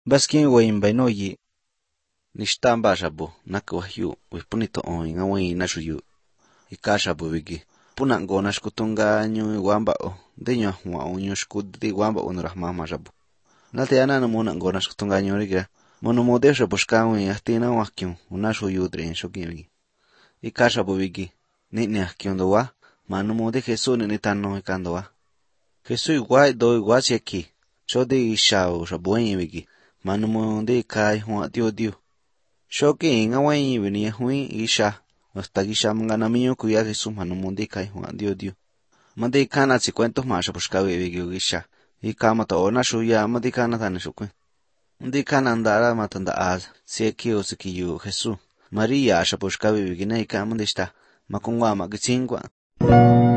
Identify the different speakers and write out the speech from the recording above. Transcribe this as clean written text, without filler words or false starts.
Speaker 1: Baskin wayin bainoyi. Nishtamba shabu nakwahyu wipunito on ngawi nashuyu. Ikashabu wiki. Punan gona shkutunga nyu wambao. Deño hua unyu shkudi wamba unurahmama shabu. Nalteana namuna gona shkutunga nyuriga. Monumodesha bushkawi ahtina wakyu unashuyu dren shokingi. Ikashabu wiki. Nini ahkyondowa. Manumode Jesús ni tano ikandowa. Jesús igual do igual cheki. Chode ishao shabueni wiki. Manumode kai hua dio. Shoki inga wani vini hui isha. Hasta gisha manganamiyo kuya Jesús manumode kai hua dio. Mande kana si cuentos más buscawe wiki gisha. Ikama to ona shuya mande kana tane shukwe. Mande kana andara matanda az. Seki o sekiyu Jesús. Maria shabushkawe wiki na ikamande sta. Makungwa magitsingwa.